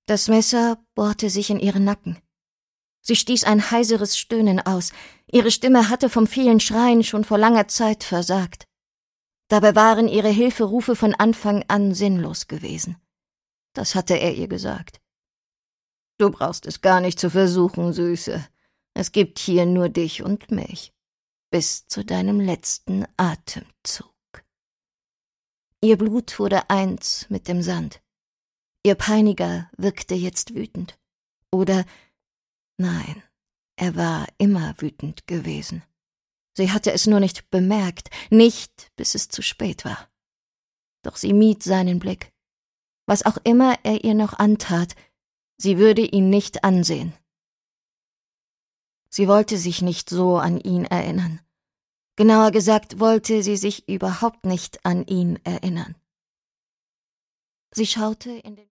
Das Messer bohrte sich in ihren Nacken. Sie stieß ein heiseres Stöhnen aus. Ihre Stimme hatte vom vielen Schreien schon vor langer Zeit versagt. Dabei waren ihre Hilferufe von Anfang an sinnlos gewesen. Das hatte er ihr gesagt. »Du brauchst es gar nicht zu versuchen, Süße. Es gibt hier nur dich und mich. Bis zu deinem letzten Atemzug.« Ihr Blut wurde eins mit dem Sand. Ihr Peiniger wirkte jetzt wütend. Oder, nein, er war immer wütend gewesen. Sie hatte es nur nicht bemerkt, nicht bis es zu spät war. Doch sie mied seinen Blick. Was auch immer er ihr noch antat, sie würde ihn nicht ansehen. Sie wollte sich nicht so an ihn erinnern. Genauer gesagt wollte sie sich überhaupt nicht an ihn erinnern. Sie schaute in den